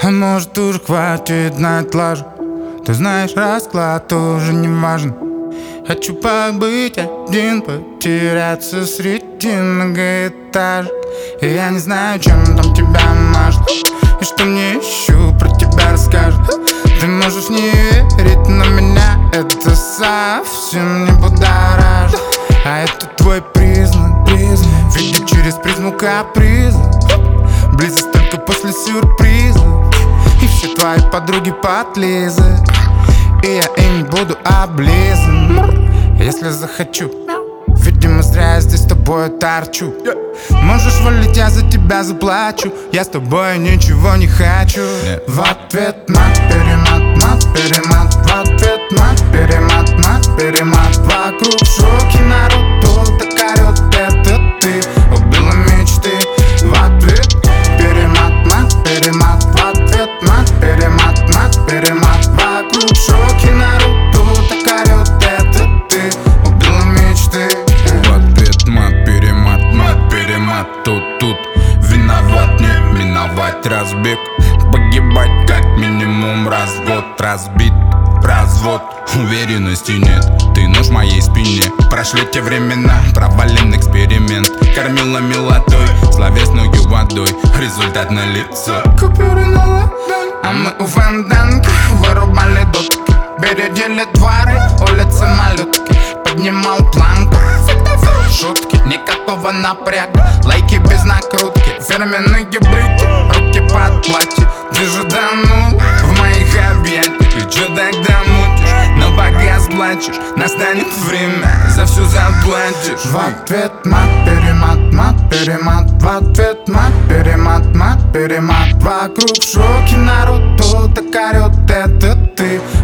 А может уже хватит на отлажу. Ты знаешь, расклад уже не важен. Хочу побыть один, потеряться среди многоэтажек. И я не знаю, чем там тебя мажет, и что мне еще про тебя расскажут. Ты можешь не верить, но меня это совсем не будоражит. А это твой признак, видеть через призму каприза. Близость только после сюрприза. И все твои подруги подлизы, и я им буду облизан, если захочу. Видимо, зря я здесь с тобой торчу. Можешь валить, я за тебя заплачу. Я с тобой ничего не хочу. В ответ мат, перемат, мат, перемат. В ответ мат, перемат, мат, перемат. Вокруг шоки, народ тут так орёт. Это ты убила мечты. В ответ перемат, мат, перемат. В ответ мат, перемат, мат, перемат. Вокруг шоки, народ тут так орёт. Это ты убила мечты. Тут виноват, не миновать разбег. Погибать как минимум раз в год. Разбит развод, уверенности нет. Ты нож в моей спине. Прошли те времена, провален эксперимент. Кормила милотой, словесную водой. Результат на лицо. Купюры на ладонь. А мы у фонтанки вырубали дудки. Бередили дворы, улицы малютки. Поднимал планку, шутки, никакого напряга. Лайки без накрутки, фирменные брюки, руки под платье. Ты же данул в моих объятиях. И чё тогда мутишь, но пока сплачешь, настанет время, за всё заплатишь. В ответ мат, перемат, мат, перемат. В ответ мат, перемат, мат, перемат. Вокруг шоки, народ тут так орёт. Это ты